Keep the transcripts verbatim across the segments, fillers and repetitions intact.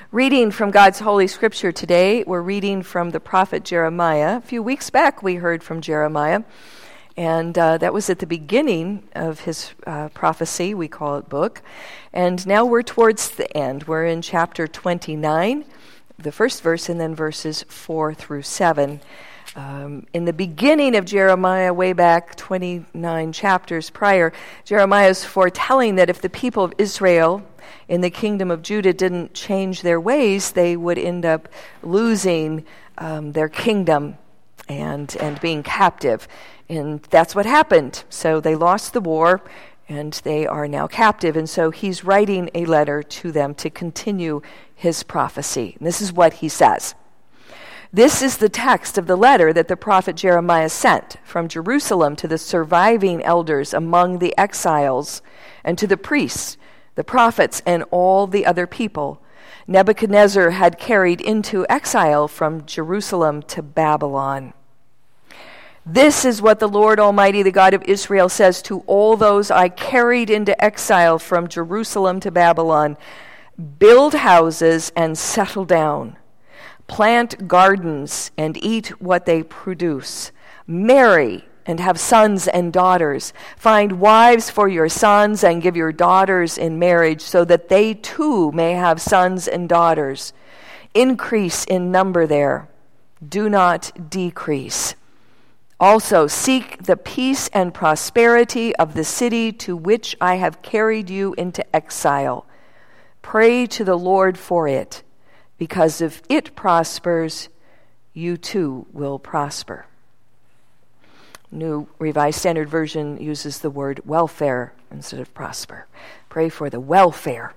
Reading from God's Holy Scripture today, we're reading from the prophet Jeremiah. A few weeks back we heard from Jeremiah, and uh, that was at the beginning of his uh, prophecy, we call it book. And now we're towards the end. We're in chapter twenty-nine, the first verse, and then verses four through seven. Um, in the beginning of Jeremiah, way back twenty-nine chapters prior, Jeremiah is foretelling that if the people of Israel in the kingdom of Judah didn't change their ways, they would end up losing um, their kingdom and and being captive. And that's what happened. So they lost the war, and they are now captive. And so he's writing a letter to them to continue his prophecy. And this is what he says. This is the text of the letter that the prophet Jeremiah sent from Jerusalem to the surviving elders among the exiles and to the priests, the prophets, and all the other people Nebuchadnezzar had carried into exile from Jerusalem to Babylon. This is what the Lord Almighty, the God of Israel, says to all those I carried into exile from Jerusalem to Babylon: build houses and settle down. Plant gardens and eat what they produce. Marry and have sons and daughters. Find wives for your sons and give your daughters in marriage so that they too may have sons and daughters. Increase in number there. Do not decrease. Also seek the peace and prosperity of the city to which I have carried you into exile. Pray to the Lord for it, because if it prospers, you too will prosper. New Revised Standard Version uses the word welfare instead of prosper. Pray for the welfare.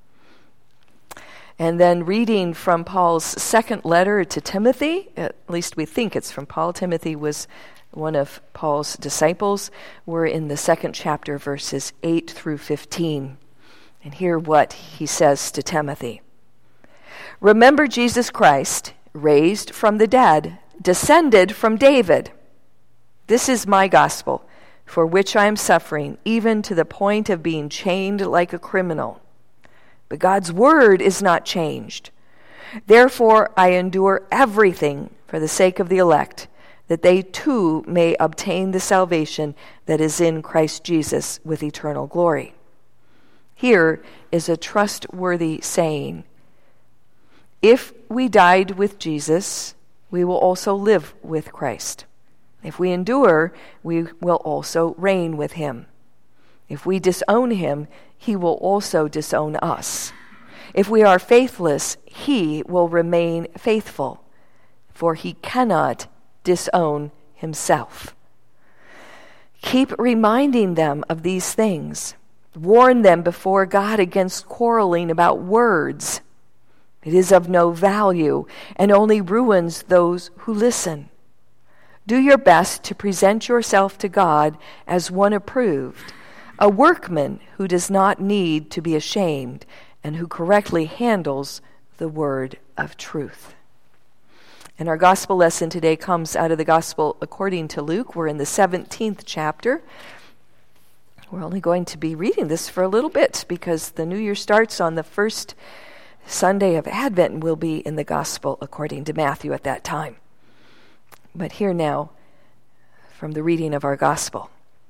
And then reading from Paul's second letter to Timothy, at least we think it's from Paul. Timothy was one of Paul's disciples. We're in the second chapter, verses eight through fifteen. And hear what he says to Timothy. Remember Jesus Christ, raised from the dead, descended from David. This is my gospel, for which I am suffering, even to the point of being chained like a criminal. But God's word is not changed. Therefore I endure everything for the sake of the elect, that they too may obtain the salvation that is in Christ Jesus with eternal glory. Here is a trustworthy saying: if we died with Jesus, we will also live with Christ. If we endure, we will also reign with him. If we disown him, he will also disown us. If we are faithless, he will remain faithful, for he cannot disown himself. Keep reminding them of these things. Warn them before God against quarreling about words. It is of no value and only ruins those who listen. Do your best to present yourself to God as one approved, a workman who does not need to be ashamed and who correctly handles the word of truth. And our gospel lesson today comes out of the gospel according to Luke. We're in the seventeenth chapter. We're only going to be reading this for a little bit because the new year starts on the first Sunday of Advent, and we'll be in the gospel according to Matthew at that time. But here now, from the reading of our gospel.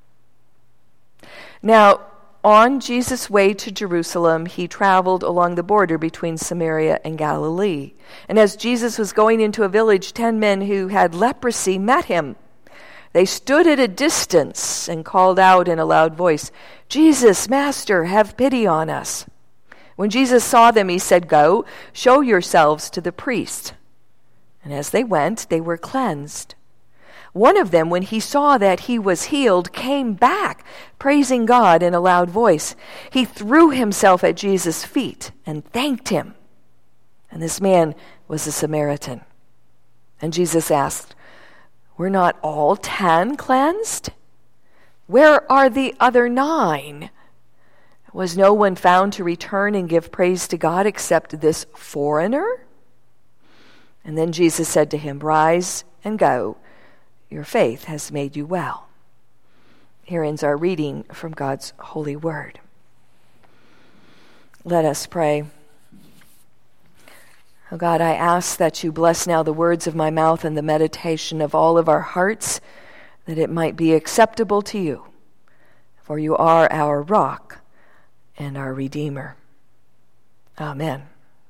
Now, on Jesus' way to Jerusalem, he traveled along the border between Samaria and Galilee. And as Jesus was going into a village, ten men who had leprosy met him. They stood at a distance and called out in a loud voice, "Jesus, Master, have pity on us." When Jesus saw them, he said, "Go, show yourselves to the priest." And as they went, they were cleansed. One of them, when he saw that he was healed, came back, praising God in a loud voice. He threw himself at Jesus' feet and thanked him. And this man was a Samaritan. And Jesus asked, "Were not all ten cleansed? Where are the other nine? Was no one found to return and give praise to God except this foreigner?" And then Jesus said to him, "Rise and go. Your faith has made you well." Here ends our reading from God's holy word. Let us pray. Oh God, I ask that you bless now the words of my mouth and the meditation of all of our hearts, that it might be acceptable to you. For you are our rock and our Redeemer. Amen.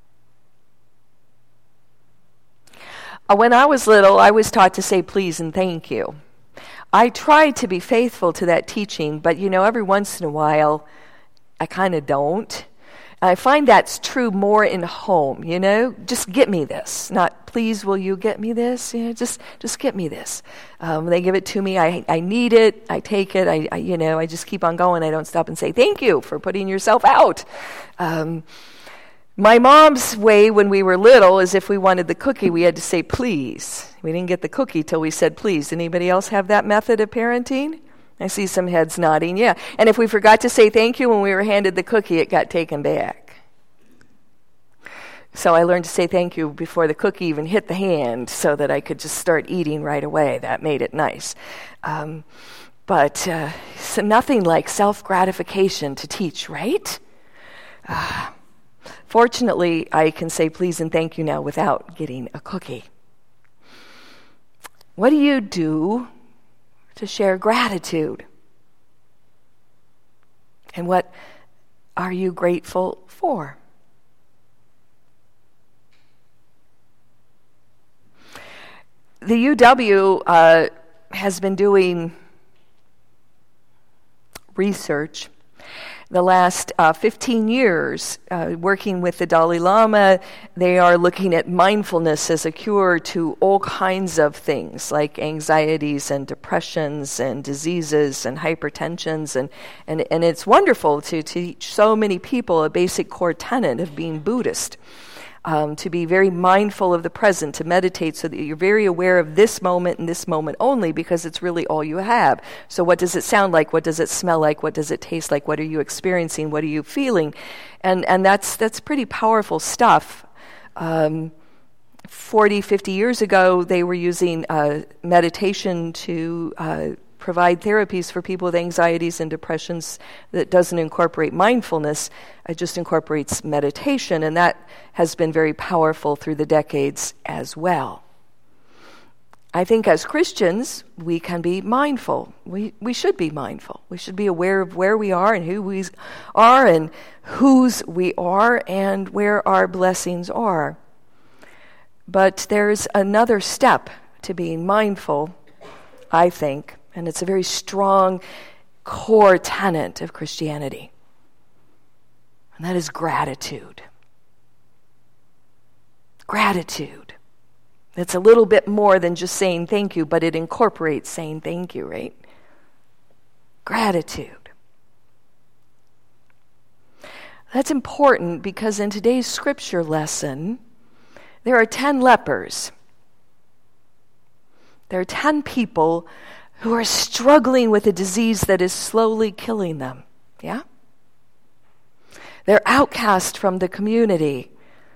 Uh, when I was little, I was taught to say please and thank you. I tried to be faithful to that teaching, but you know, every once in a while, I kind of don't. I find that's true more in home, you know, just get me this, not please will you get me this, you know, just just get me this. Um, they give it to me, I I need it, I take it, I, I you know, I just keep on going, I don't stop and say thank you for putting yourself out. Um, my mom's way when we were little is if we wanted the cookie, we had to say please. We didn't get the cookie till we said please. Anybody else have that method of parenting? I see some heads nodding, yeah. And if we forgot to say thank you when we were handed the cookie, it got taken back. So I learned to say thank you before the cookie even hit the hand so that I could just start eating right away. That made it nice. Um, but uh, so nothing like self-gratification to teach, right? Uh, fortunately, I can say please and thank you now without getting a cookie. What do you do to share gratitude? And what are you grateful for? The U W uh, has been doing research the last uh, fifteen years, uh, working with the Dalai Lama. They are looking at mindfulness as a cure to all kinds of things like anxieties and depressions and diseases and hypertensions. And, and, and it's wonderful to teach so many people a basic core tenet of being Buddhist. Um, to be very mindful of the present, to meditate so that you're very aware of this moment and this moment only, because it's really all you have. So what does it sound like? What does it smell like? What does it taste like? What are you experiencing? What are you feeling? And and that's that's pretty powerful stuff. Um, forty, fifty years ago, they were using uh, meditation to uh, provide therapies for people with anxieties and depressions that doesn't incorporate mindfulness. It just incorporates meditation, and that has been very powerful through the decades as well. I think as Christians, we can be mindful. We we should be mindful. We should be aware of where we are and who we are and whose we are and where our blessings are. But there's another step to being mindful, I think, and it's a very strong core tenet of Christianity. And that is gratitude. Gratitude. It's a little bit more than just saying thank you, but it incorporates saying thank you, right? Gratitude. That's important because in today's scripture lesson, there are ten lepers. There are ten people who are struggling with a disease that is slowly killing them. Yeah? They're outcast from the community.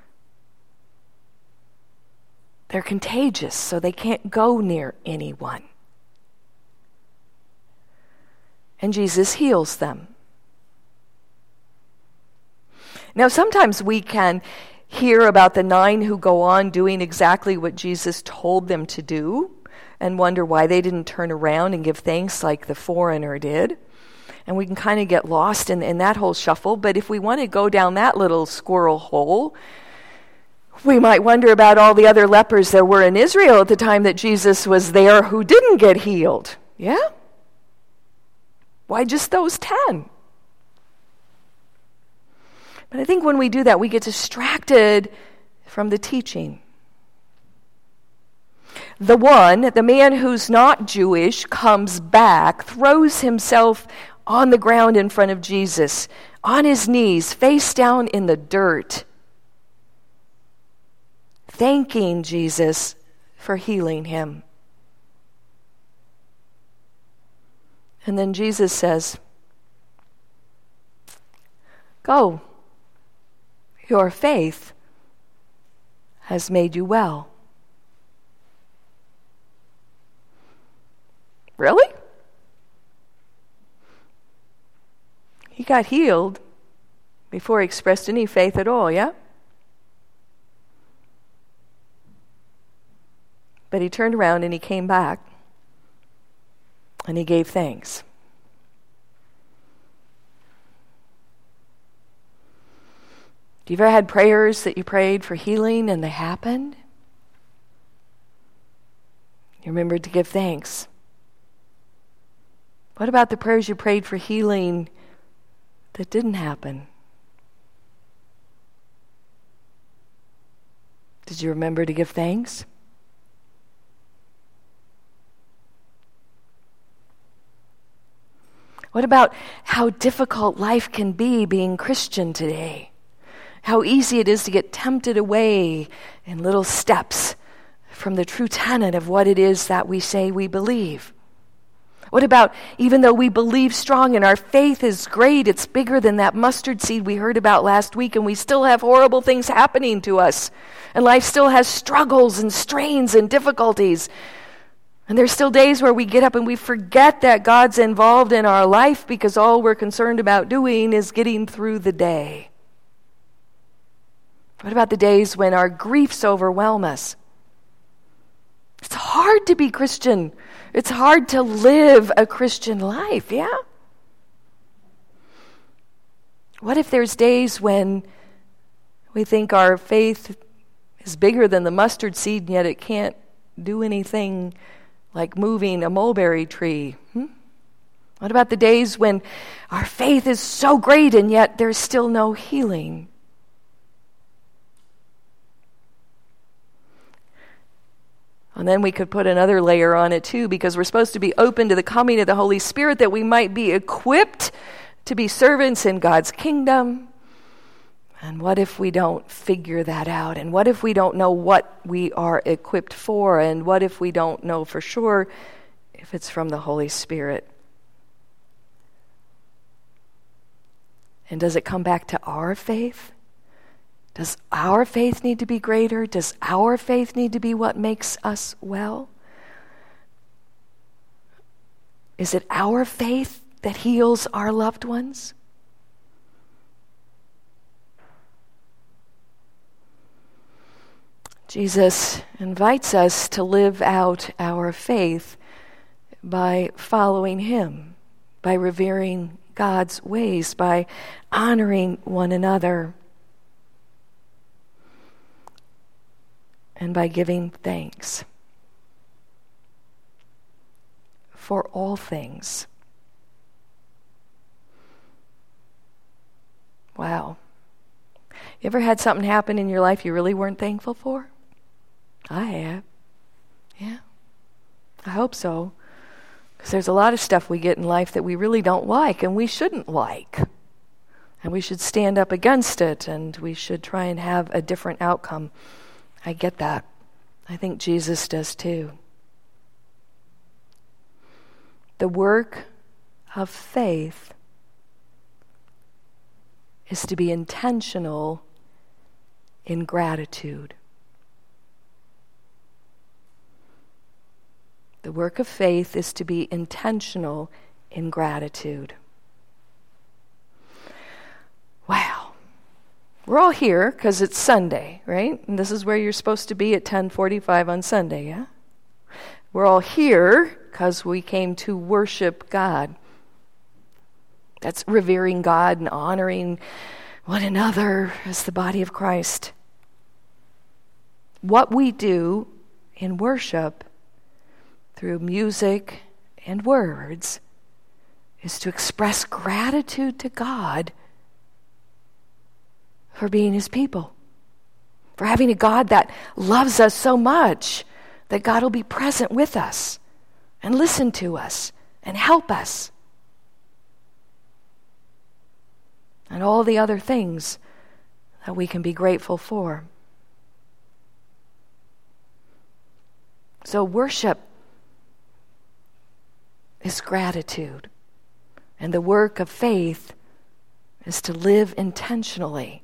They're contagious, so they can't go near anyone. And Jesus heals them. Now, sometimes we can hear about the nine who go on doing exactly what Jesus told them to do and wonder why they didn't turn around and give thanks like the foreigner did. And we can kind of get lost in, in that whole shuffle. But if we want to go down that little squirrel hole, we might wonder about all the other lepers there were in Israel at the time that Jesus was there who didn't get healed. Yeah? Why just those ten? But I think when we do that, we get distracted from the teaching. The one, the man who's not Jewish, comes back, throws himself on the ground in front of Jesus, on his knees, face down in the dirt, thanking Jesus for healing him. And then Jesus says, "Go, your faith has made you well." Really? He got healed before he expressed any faith at all, yeah? But he turned around and he came back and he gave thanks. Do you ever had prayers that you prayed for healing and they happened? You remembered to give thanks. What about the prayers you prayed for healing that didn't happen? Did you remember to give thanks? What about how difficult life can be being Christian today? How easy it is to get tempted away in little steps from the true tenet of what it is that we say we believe. What about, even though we believe strong and our faith is great, it's bigger than that mustard seed we heard about last week, and we still have horrible things happening to us, and life still has struggles and strains and difficulties. And there's still days where we get up and we forget that God's involved in our life because all we're concerned about doing is getting through the day. What about the days when our griefs overwhelm us? It's hard to be Christian. It's hard to live a Christian life, yeah? What if there's days when we think our faith is bigger than the mustard seed, and yet it can't do anything like moving a mulberry tree? Hmm? What about the days when our faith is so great and yet there's still no healing? And then we could put another layer on it too, because we're supposed to be open to the coming of the Holy Spirit, that we might be equipped to be servants in God's kingdom. And what if we don't figure that out? And what if we don't know what we are equipped for? And what if we don't know for sure if it's from the Holy Spirit? And does it come back to our faith? Does our faith need to be greater? Does our faith need to be what makes us well? Is it our faith that heals our loved ones? Jesus invites us to live out our faith by following Him, by revering God's ways, by honoring one another, and by giving thanks for all things. Wow. You ever had something happen in your life you really weren't thankful for? I have. Yeah. I hope so. Because there's a lot of stuff we get in life that we really don't like and we shouldn't like. And we should stand up against it, and we should try and have a different outcome. I get that. I think Jesus does too. The work of faith is to be intentional in gratitude. The work of faith is to be intentional in gratitude. Wow. We're all here because it's Sunday, right? And this is where you're supposed to be at ten forty-five on Sunday, yeah? We're all here because we came to worship God. That's revering God and honoring one another as the body of Christ. What we do in worship through music and words is to express gratitude to God for being His people, for having a God that loves us so much that God will be present with us and listen to us and help us. And all the other things that we can be grateful for. So worship is gratitude. And the work of faith is to live intentionally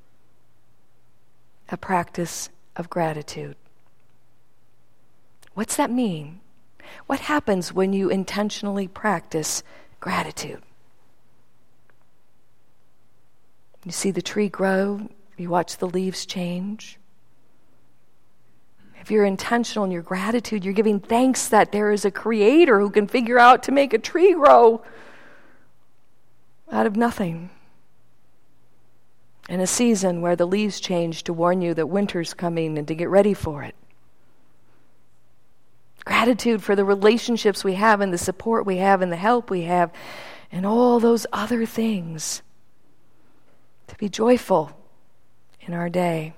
a practice of gratitude. What's that mean? What happens when you intentionally practice gratitude? You see the tree grow, you watch the leaves change. If you're intentional in your gratitude, you're giving thanks that there is a creator who can figure out to make a tree grow out of nothing. In a season where the leaves change to warn you that winter's coming and to get ready for it. Gratitude for the relationships we have and the support we have and the help we have and all those other things. To be joyful in our day.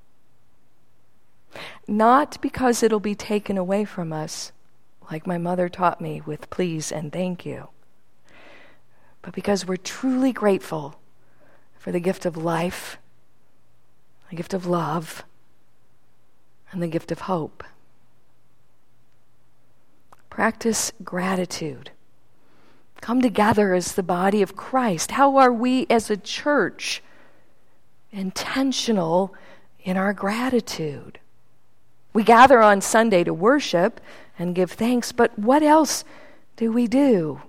Not because it'll be taken away from us, like my mother taught me with please and thank you, but because we're truly grateful for the gift of life, the gift of love, and the gift of hope. Practice gratitude. Come together as the body of Christ. How are we as a church intentional in our gratitude? We gather on Sunday to worship and give thanks, but what else do we do?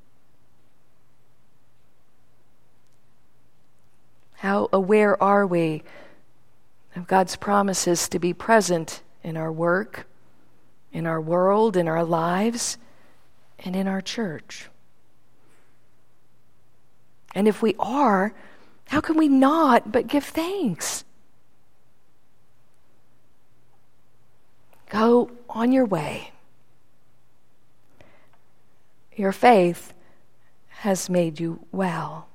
How aware are we of God's promises to be present in our work, in our world, in our lives, and in our church? And if we are, how can we not but give thanks? Go on your way. Your faith has made you well.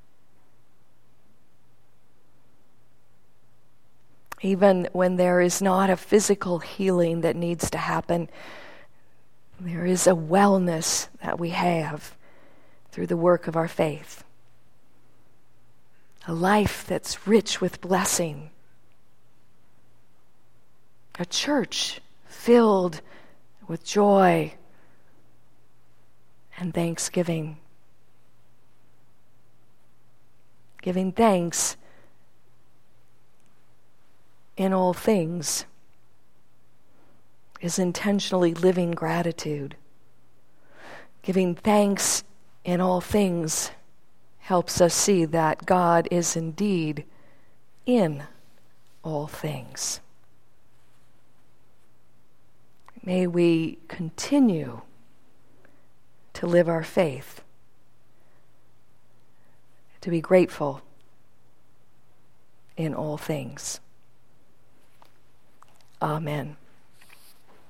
Even when there is not a physical healing that needs to happen, there is a wellness that we have through the work of our faith. A life that's rich with blessing. A church filled with joy and thanksgiving. Giving thanks in all things is intentionally living gratitude. Giving thanks in all things helps us see that God is indeed in all things. May we continue to live our faith, to be grateful in all things. Amen.